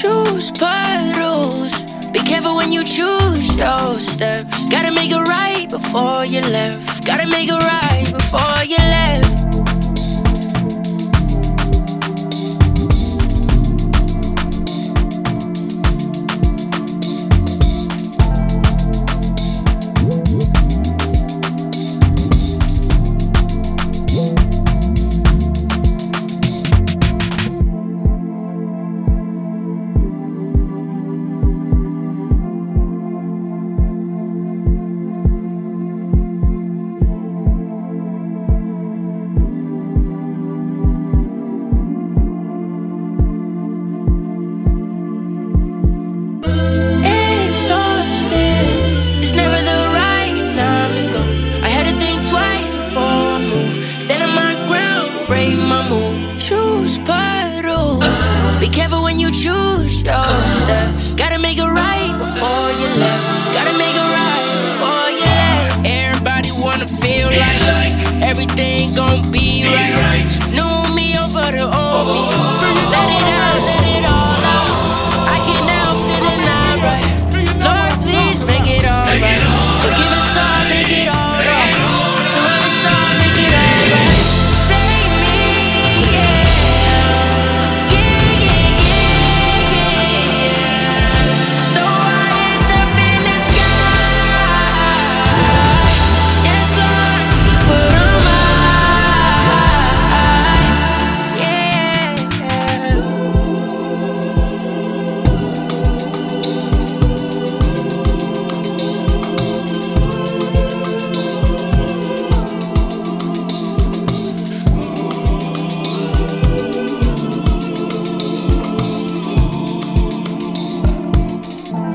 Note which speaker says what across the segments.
Speaker 1: choose puddles. Be careful when you choose your steps. Gotta make it right before you left. Gotta make it right before you left. Choose puddles. Be careful when you choose your steps. Gotta make it right before you left. Gotta make it right before you left. Everybody wanna feel like everything gon' be right. New me over the old me. Let it out, let it all out. I can now feeling alright. Lord, please make it alright. Forgive us all, make it alright. Surround us all, make it alright.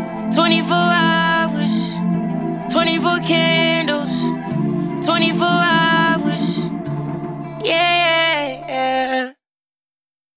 Speaker 1: Candles, 24 hours.